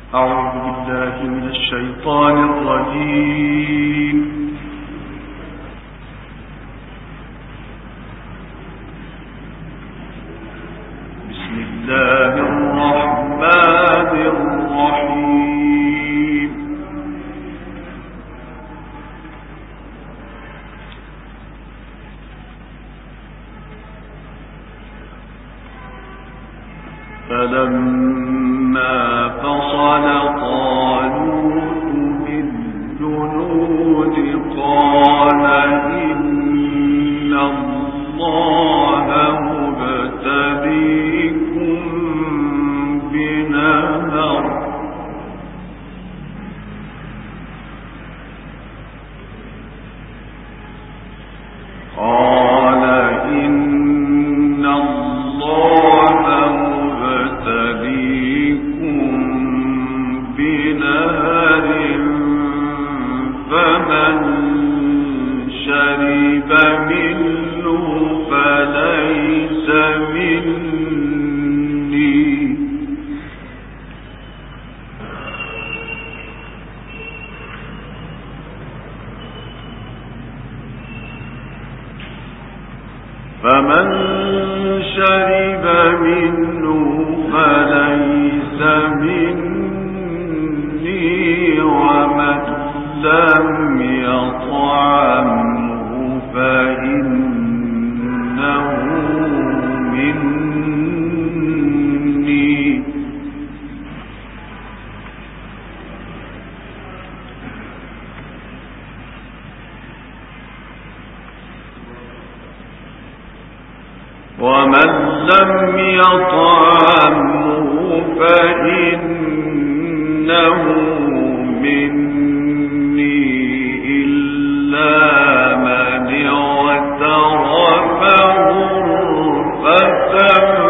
أعوذ بالله من الشيطان الرجيم. بسم الله الرحمن الرحيم. فلما فصل طالوت بالجنود قال إن الله مبتليكم بنهر قال إن الله مبتليكم بنهر فمن شرب منه فليس مني ومن لم يطعمه فإنه مني ومن لم يطعمه فإنه مني إلا من اغترف غرفة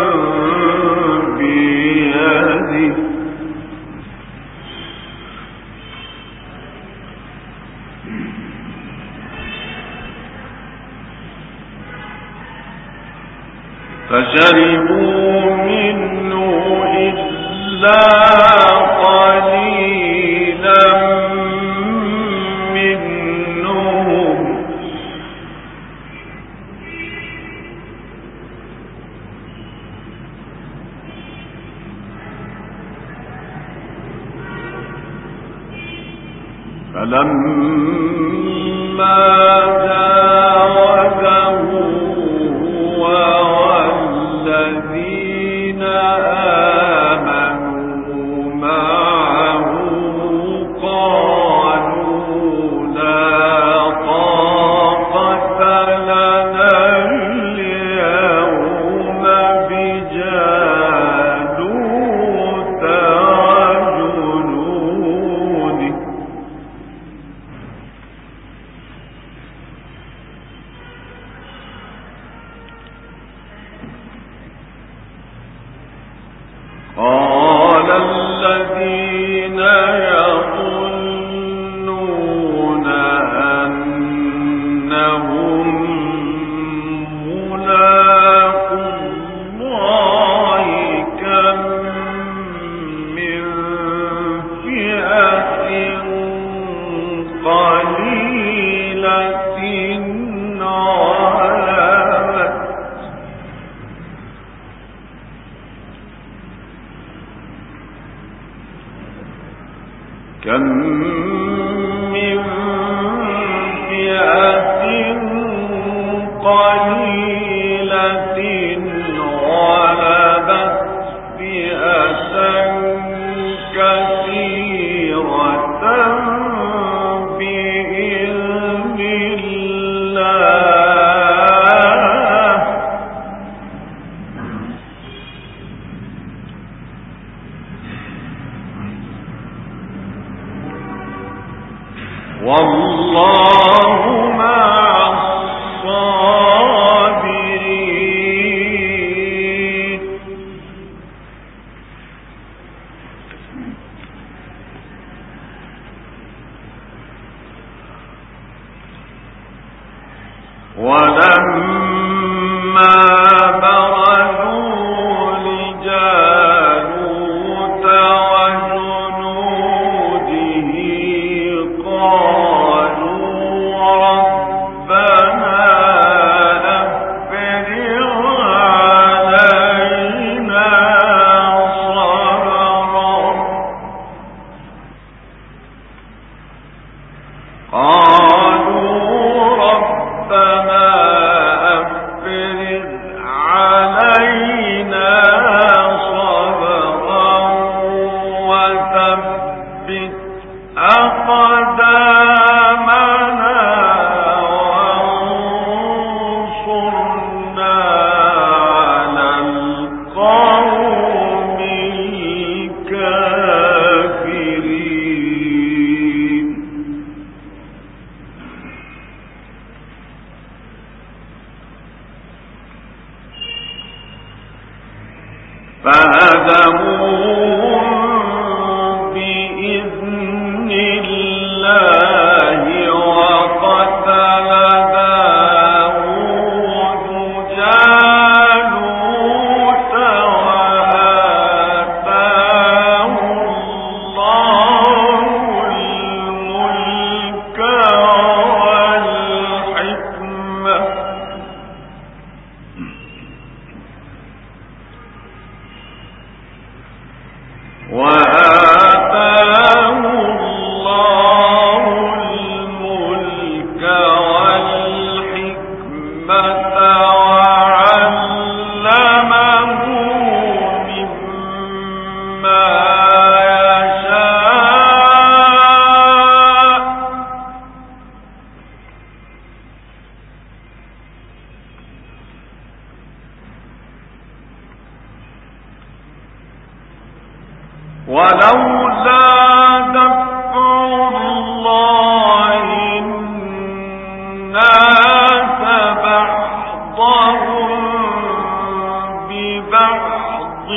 بيده فشربوا منه إلا قليلا منهم فلما جاوزه والذين آمنوا معه قالوا لا طاقة لنا اليوم بجالوت وجنوده قال الذين يظنون أنهم ملاقو الله كم من فئة قليلة كم من فئة قليلة غلبت فئة كثيرة بإذن الله والله مع الصابرين. ولما برزوا لجالوت وجنوده ثبت أقدامنا وانصرنا على القوم الكافرين فهزموهم بإذن الله وقتل داود جالوت وآتاه الله الملك والحكمة وعلمه مما يشاء ولولا دفع الله الناس بعضهم ببعض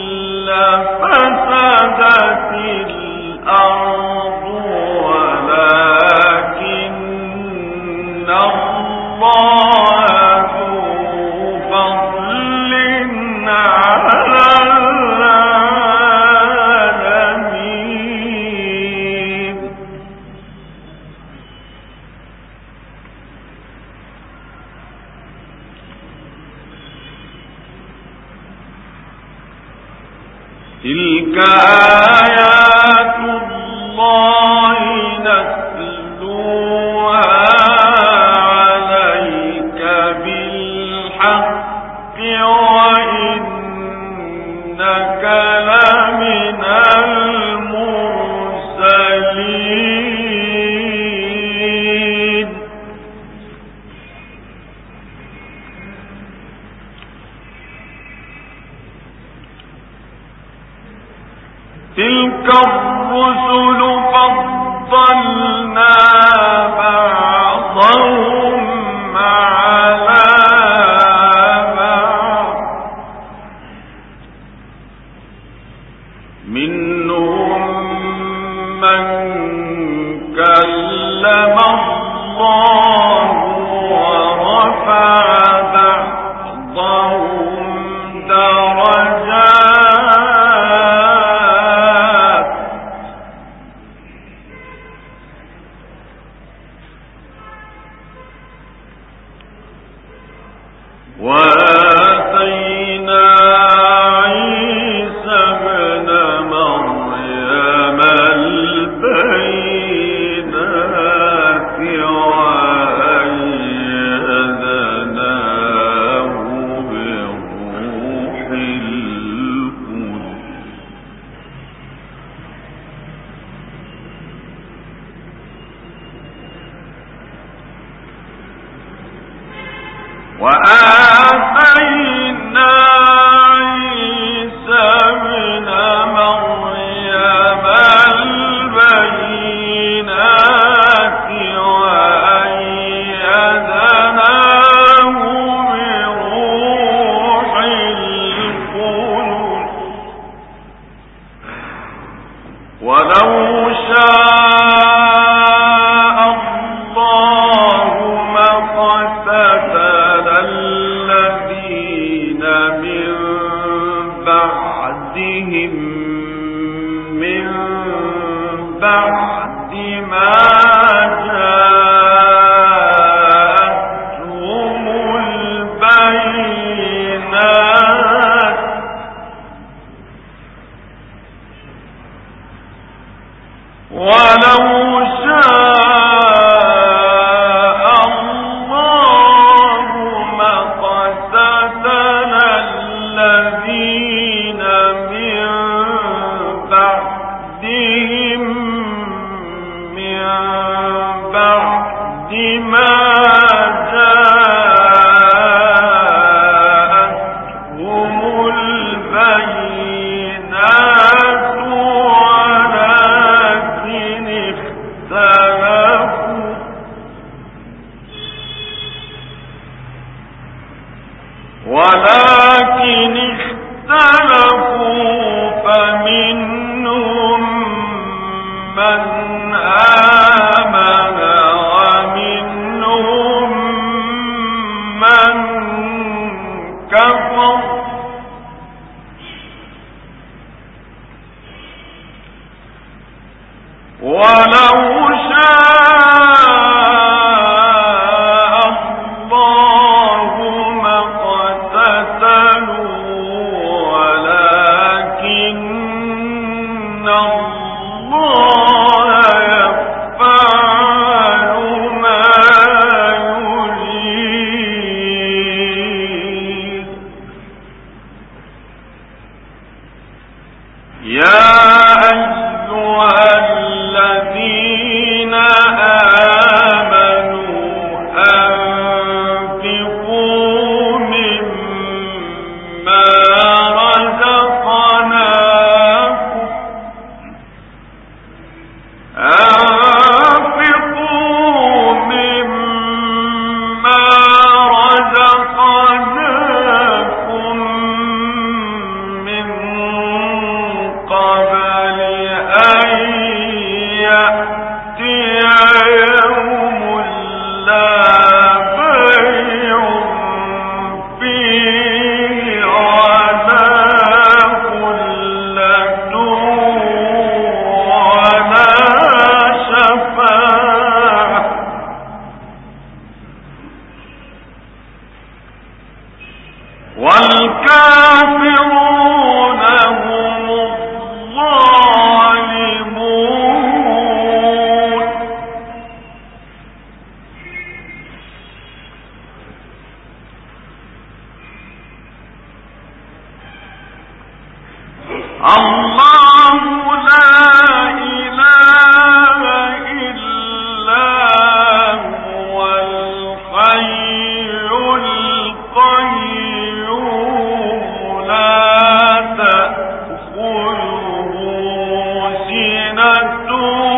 لفسدت الأرض ولكن الله ذو فضل على العالمين تلك آيات الله نتلوها عليك بالحق وإنك لمن المرسلين تلك الرسل فضلنا بعضهم على بعض منهم من كلم الله ورفع بعضهم درجات وآتينا عيسى ابن مريم البينات وأيدناه بروح القدس وآتينا عيسى ابن مريم البينات وأيدناه بروح القدس ولو شاء الله ما اقتتل الذين من بعدهم من بعد ما جاءتهم البينات ولو شاء الله ما اقتتل الذين من بعد ولو شاء الله ما اقتتلوا ولكن الله يفعل ما يريد. يا الذين آمنوا أنفقوا مما رزقناكم من قبل أن يأتي يوم لا بيع فيه ولا خلة ولا شفاعة والكافرون هم الظالمون. الله لا إله إلا هو الحي القيوم لا تأخذه سنة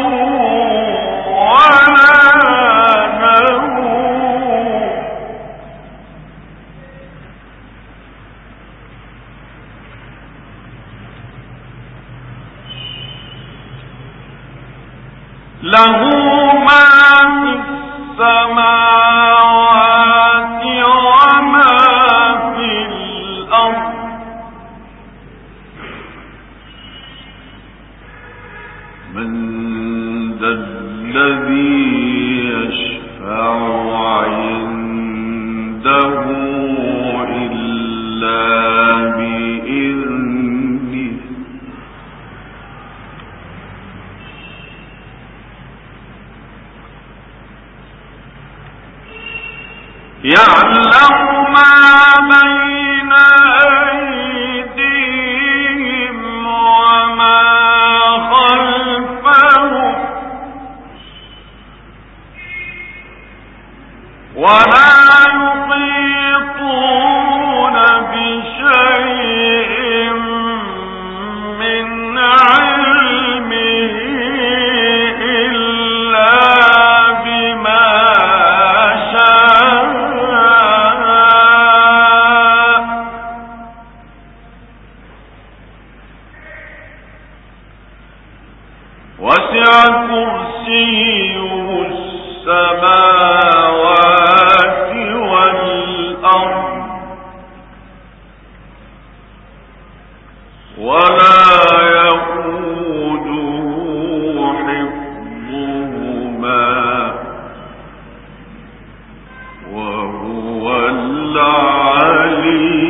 ولا نوم له ما في السماوات وما في الأرض من ذا الذي يشفع عنده إلا بإذنه يعلم ما بين أيديهم وما خلفهم ولا يحيطون بشيء من علمه إلا بما شاء وسع كرسيه السماوات والأرض ولا يئوده حفظهما وهو العلي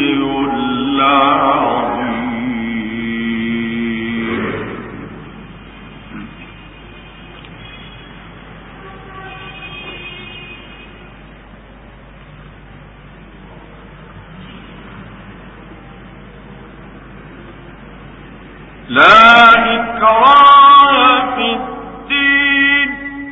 العظيم. لا إكراه في الدين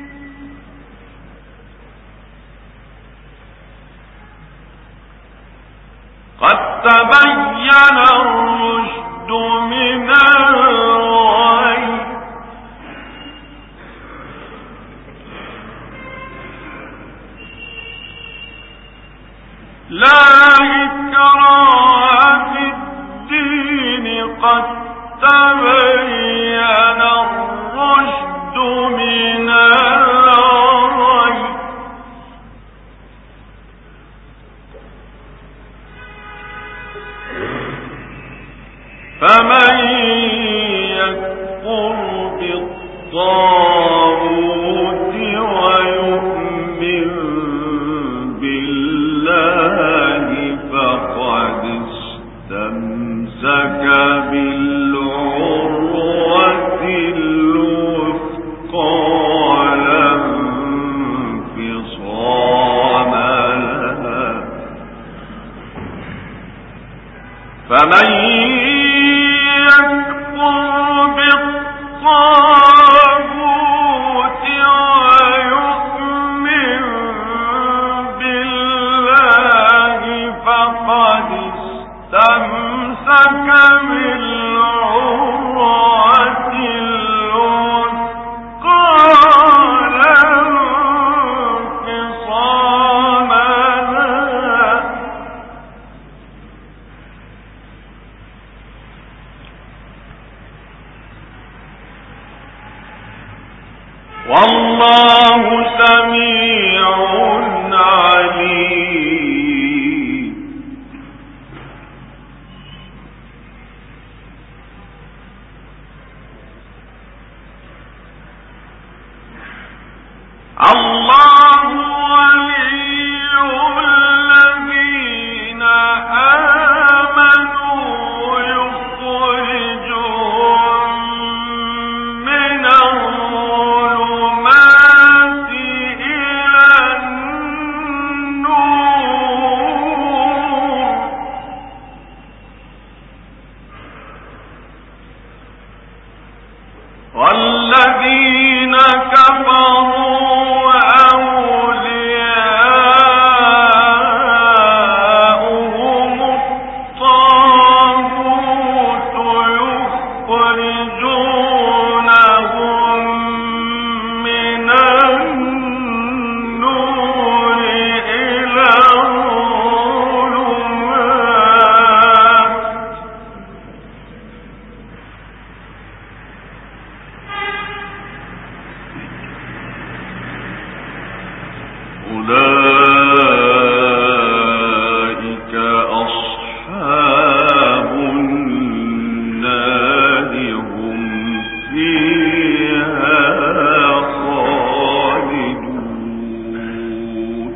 قد تبين الرشد من الغي لا إكراه في الدين قد تبين الرشد من الغي فمن يكفر بالطاغوت بالطاغوت ويؤمن بالله فقد استمسك بالعروة الوثقى لا انفصام لها فمن يكفر بالطاغوت ويؤمن بالله فقد استمسك بالعروة الوثقى لا انفصام لها والله سميع عليم. الله ولي الذين آمنوا يخرجهم من الظلمات إلى النور والذين كفروا أولئك أصحاب النار هم فيها خالدون.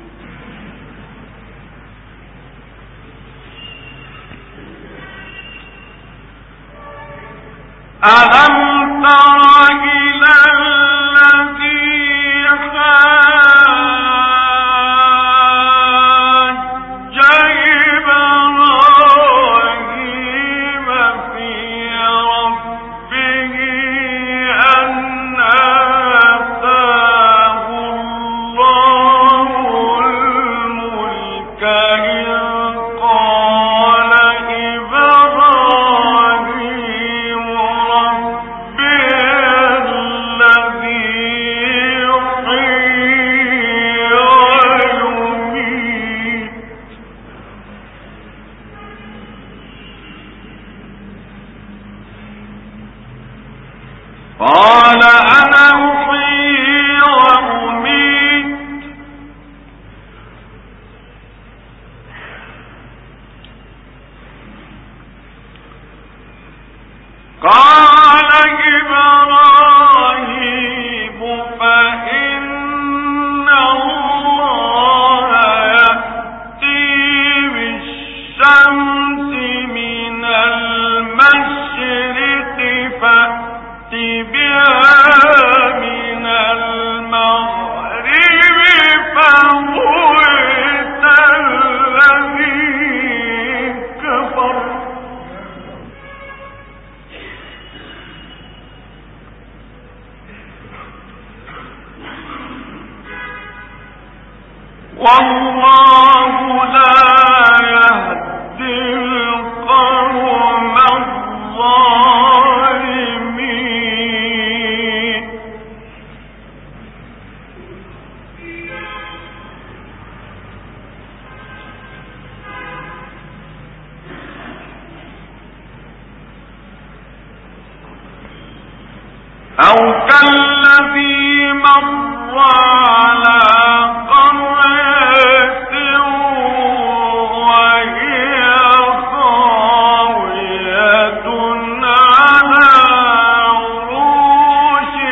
ألم تر إلى الذي حاج إبراهيم في ربه أن آتاه الله الملك إذ قال إبراهيم ربي الذي يحيي ويميت قال أنا أحيي وأميت قال إبراهيم فإن الله يأتي بالشمس من المشرق فأت بها من المغرب فبهت الذي كفر والله لا يهدي القوم الظالمين. أو كالذي مر على قرية وهي خاوية على عروشها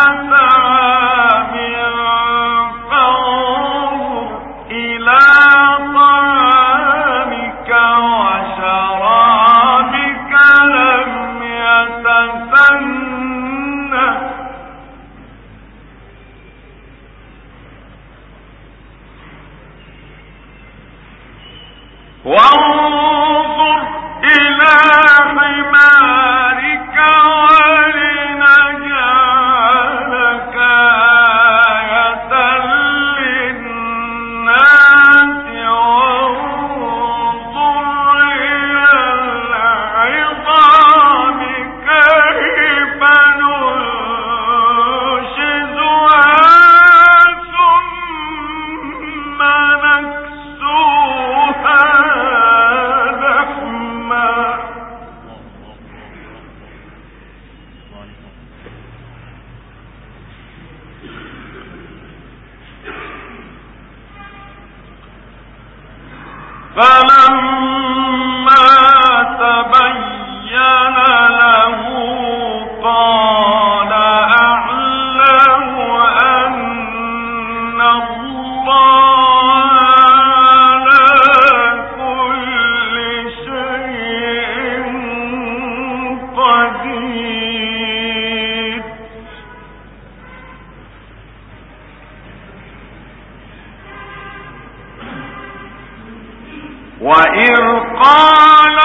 وإذ قال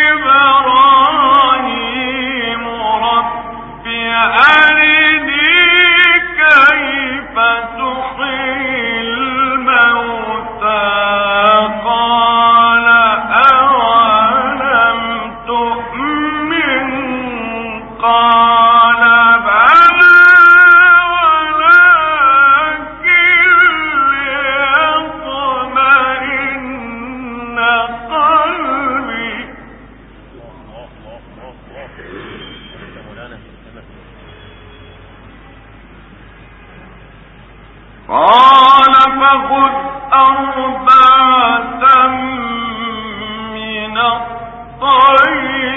إبراهيم رب أرني كيف تحيي الموتى قال أولم تؤمن قال بلى ولكن ليطمئن قلبي قال فخذ أربعة من الطير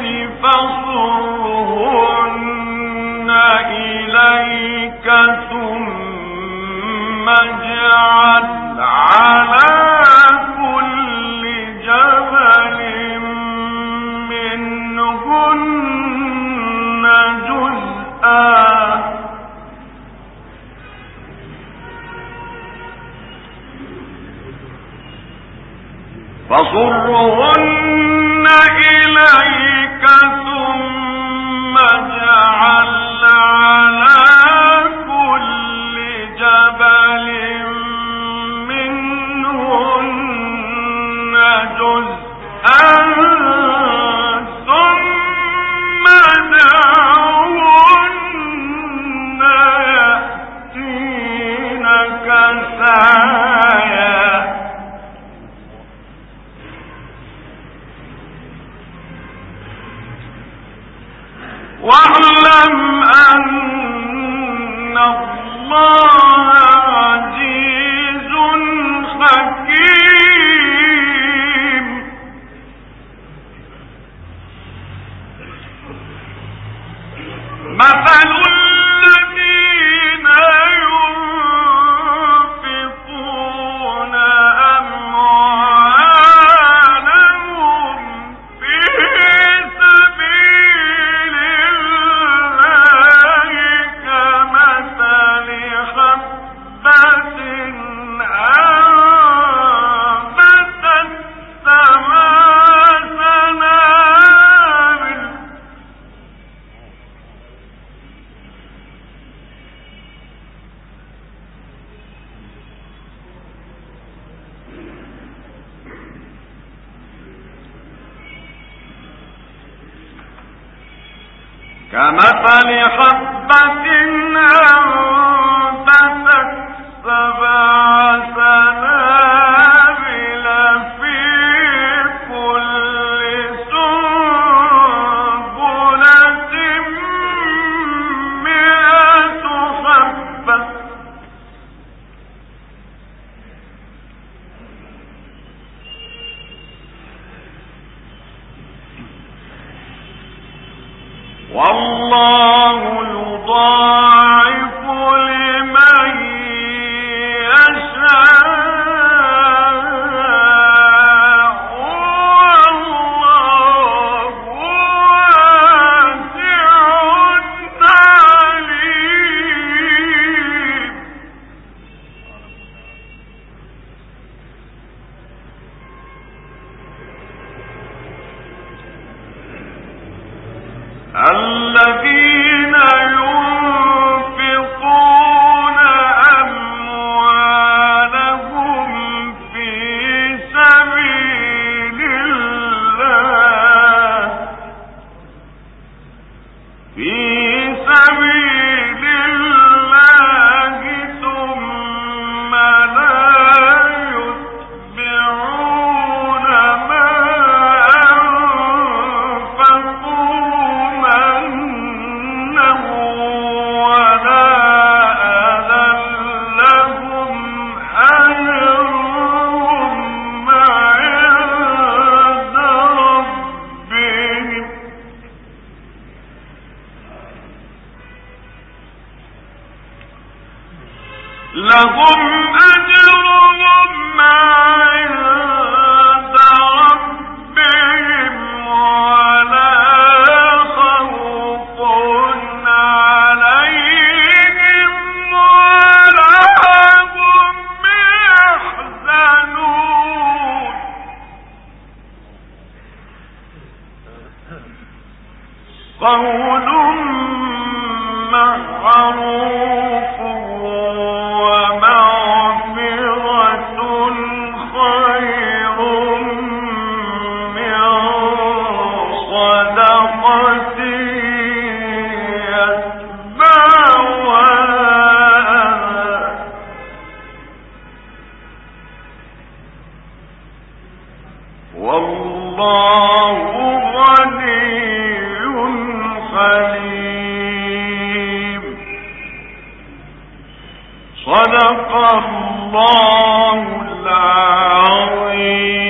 فصرهن إليك ثم اجعل على كل جبل منهن جزءا فصرهن إليك ثم اجعل على كل جبل منهن جزءا ثم دعوهن يأتينك سعيا واعلم أن الله عزيز حكيم مثل الذين ينفقون أموالهم في سبيل الله كمثل حبة أنبتت سبع سنابل كمثل حبة أنبتت سبع سنابل في كل سنبلة 100 حبة والله يضاعف لهم أجرهم عند ربهم ولا خوف عليهم ولا هم يحزنون قول معروف ومغفرة خير من صدقة يتبعها والله غني حليم. صدق الله العظيم.